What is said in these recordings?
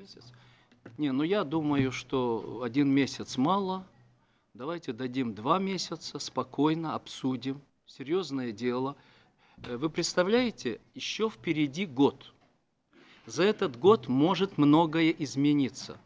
месяц. Не, ну я думаю, что 1 месяц мало. Давайте дадим 2 месяца, спокойно обсудим. Серьезное дело. Вы представляете, еще впереди год. За этот год может многое измениться.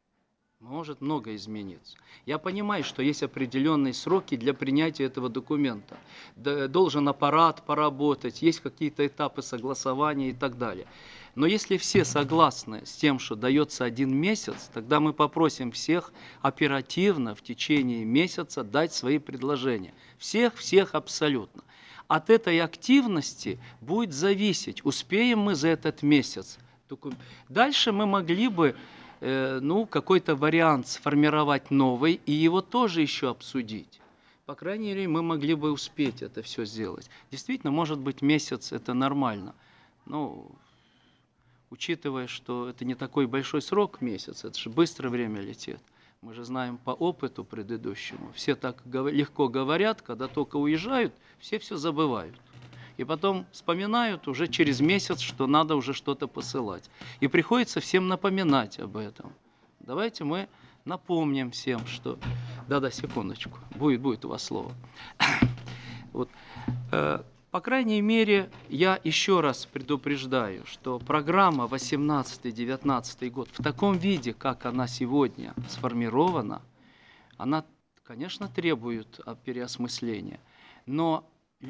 Может многое измениться. Я понимаю, что есть определенные сроки для принятия этого документа. Должен аппарат поработать, есть какие-то этапы согласования и так далее. Но если все согласны с тем, что дается 1 месяц, тогда мы попросим всех оперативно в течение месяца дать свои предложения. Всех абсолютно. От этой активности будет зависеть, успеем мы за этот месяц. Дальше мы могли бы какой-то вариант сформировать новый и его тоже еще обсудить. По крайней мере, мы могли бы успеть это все сделать. Действительно, может быть, месяц – это нормально. Но, учитывая, что это не такой большой срок, месяц, это же быстро время летит. Мы же знаем по опыту предыдущему. Все так легко говорят, когда только уезжают, все забывают. И потом вспоминают уже через месяц, что надо уже что-то посылать. И приходится всем напоминать об этом. Давайте мы напомним всем, что... Да-да, секундочку, будет у вас слово. Вот. По крайней мере, я еще раз предупреждаю, что программа 18-19 год в таком виде, как она сегодня сформирована, она, конечно, требует переосмысления, но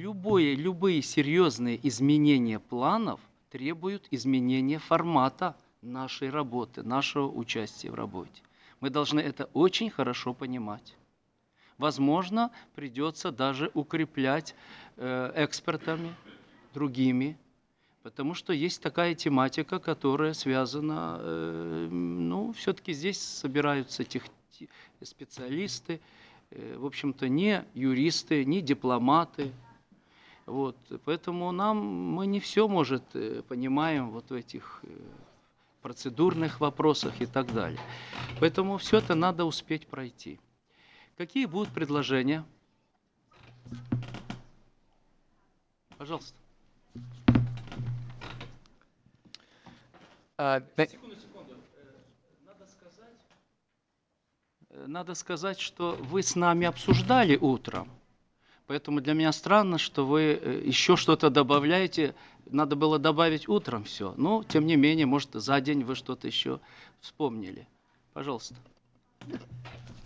любые серьезные изменения планов требуют изменения формата нашей работы, нашего участия в работе. Мы должны это очень хорошо понимать. Возможно, придется даже укреплять экспертами, другими, потому что есть такая тематика, которая связана, все-таки здесь собираются специалисты, в общем-то, не юристы, не дипломаты. Вот. Поэтому мы не все, может, понимаем вот в этих процедурных вопросах и так далее. Поэтому все это надо успеть пройти. Какие будут предложения? Пожалуйста. Секунду. Надо сказать, что вы с нами обсуждали утром. Поэтому для меня странно, что вы еще что-то добавляете. Надо было добавить утром все. Но, тем не менее, может, за день вы что-то еще вспомнили. Пожалуйста.